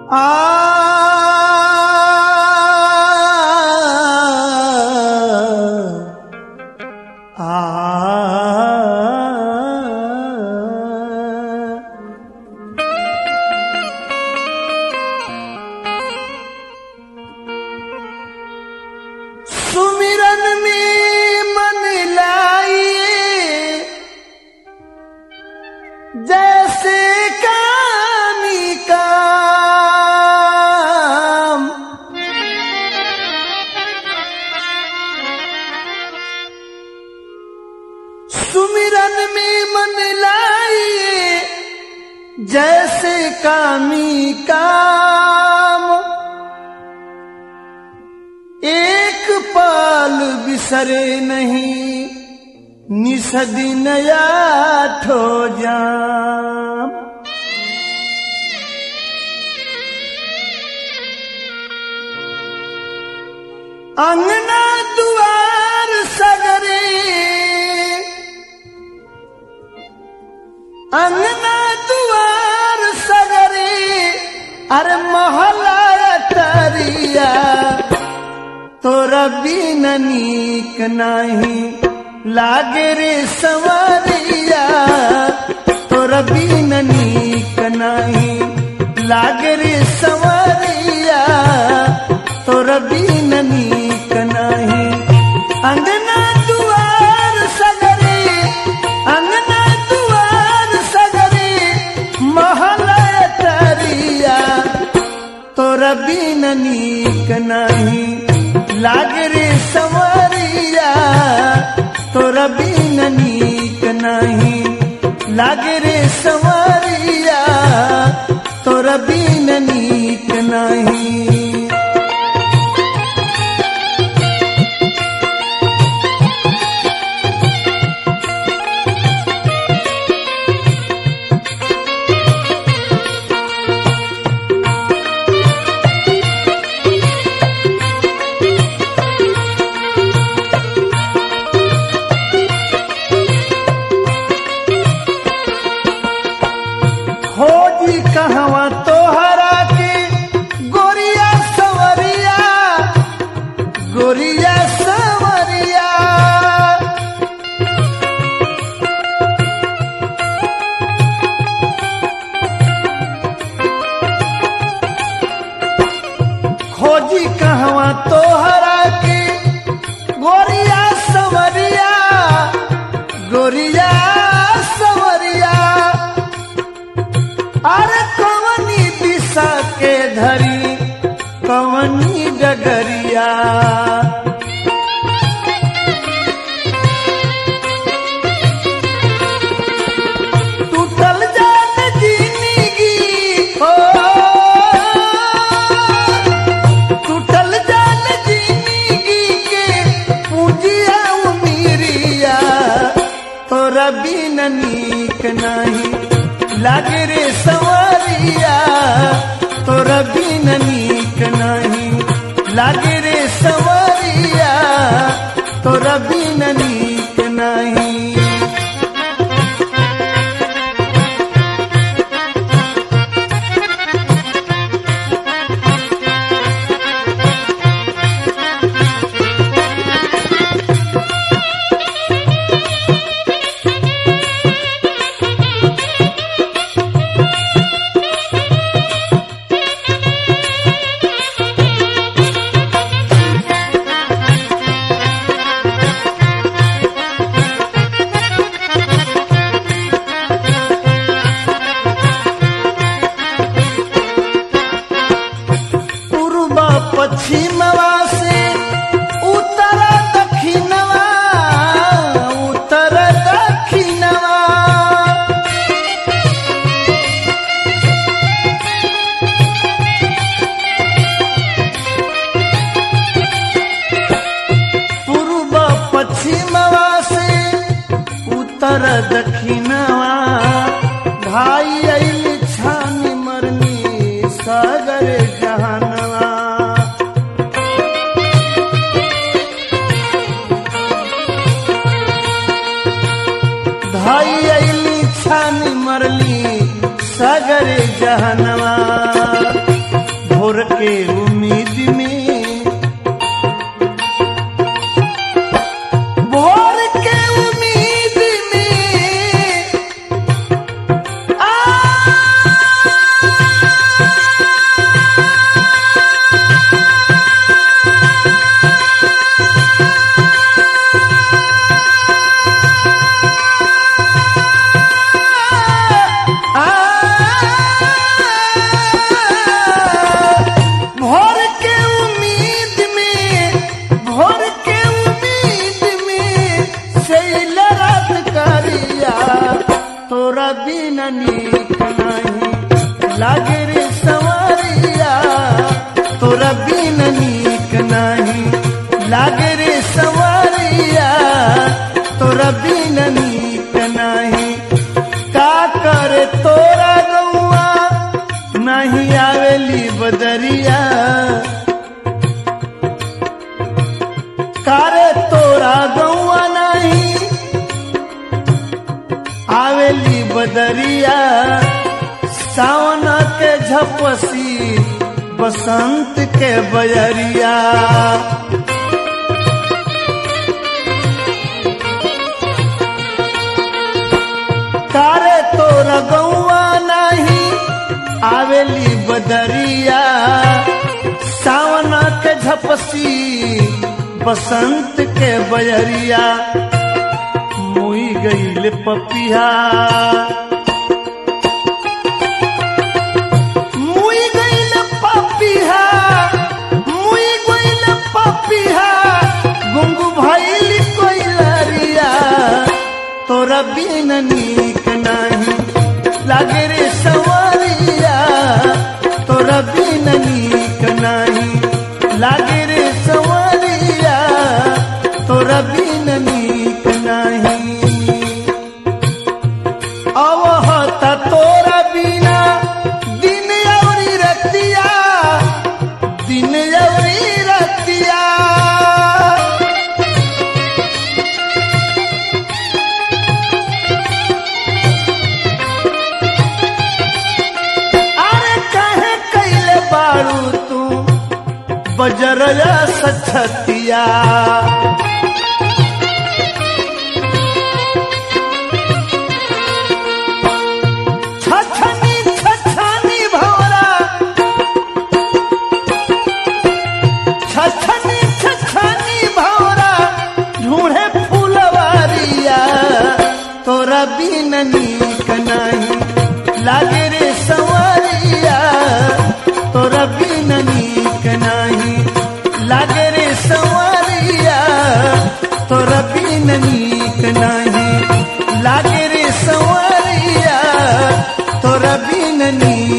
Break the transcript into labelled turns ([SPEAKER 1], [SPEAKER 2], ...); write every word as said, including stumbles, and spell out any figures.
[SPEAKER 1] आ सुमिरन में मन लाइए जैसे कामी काम, सुमिरन में मन लाइए जैसे कामी काम, एक पाल बिसरे नहीं निसदिन आठो जाम। अंगना दुआर सगरे, अंगना दुआर सगरे, अरे महला तरिया तोरा बिन नीक नाही लागे रे संवरिया, तोरा बिन नीक नाही लागे रे संवरिया, तोरा बिन नीक नाही। अंगना दुआर सगरे, अंगना दुआर सगरे, महला तरिया तोरा बिन नीक नाही लागे रे संवरिया, तोरा बिन नीक नहीं लागे रे संवरिया, तोरा बिन नीक नहीं। खोजी कहवा तोहरा के गोरिया सवरिया, गोरिया सवरिया, खोजी कहवा तोहरा के गोरिया सवरिया, गोरिया सवरिया, अरे कवनी दिशा के धरी कवनी डगरिया, टूटल जान जिंदगी हो, टूटल जान जिंदगी के पूजिया उमीरिया, तोरा बिन नीक नहीं लागे रे संवरिया, तोरा बिन नीक नहीं लागे रे संवरिया, तोरा बिन नीक नहीं। पश्चिमवा से उत्तर दक्षिणवा, उत्तर दक्षिणवा, पूर्व पश्चिमवा से उत्तर दक्षिणवा, भाई आइल छानी मरनी सागर जहानवा, भाई आइली छानी मरली सागर जहानवा, के उम्मीद में, भोर के उम्मीद में आ भोर के उम्मीद में, भोर के उम्मीद में सैल रात करिया, तोरा बिना नीक नहीं लागे रे संवरिया, तोरा बिना नीक नहीं लागे रे संवरिया, तोरा बिना नीक नहीं। का करे तोरा गौआ नहीं आवेली बदरिया, कारे तोरा गौआ नहीं आवेली बदरिया, सावन के झपसी बसंत के बजरिया। कारे तोरा गौआ नहीं आवेली बदरिया, सावन के झपसी बसंत के बजरिया। मुई गईल पपिया, मुई गईल पपिया, मुई गईल पपिया, गुंगू भइल कोइलरिया, तोरा बिना नीक नहीं लागे रे संवरिया, तोरा बिना नीक नहीं लागे रे संवरिया, तोरा बिना नीक नहीं। अवहता तोरा बिना दिन औरी रतिया, दिन औरी रतिया। तू बजरया सछतिया, छछनी छछनी भौरा, छछनी छछनी भौरा ढूंढे फूलवारिया, तोरा बिना नीक नहीं लागे रे संवरिया, तोरा बिना नीक नहीं लागे रे संवरिया, तोरा बिना नीक नहीं लागे रे संवरिया, तोरा बिना नीक